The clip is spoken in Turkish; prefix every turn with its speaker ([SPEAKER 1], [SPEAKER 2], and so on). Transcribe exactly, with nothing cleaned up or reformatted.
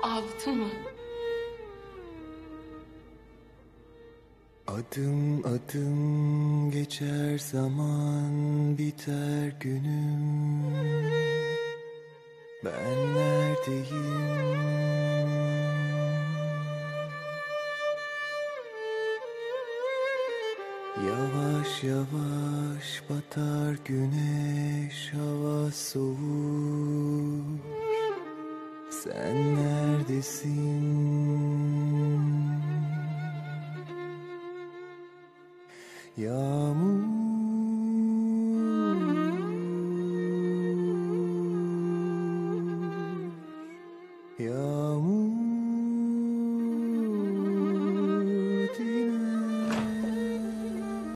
[SPEAKER 1] Ağladın mı?
[SPEAKER 2] Adım adım geçer zaman, biter günüm. Ben neredeyim? Yavaş yavaş batar güneş, hava soğur. Sen neredesin? Yağmur, yağmur.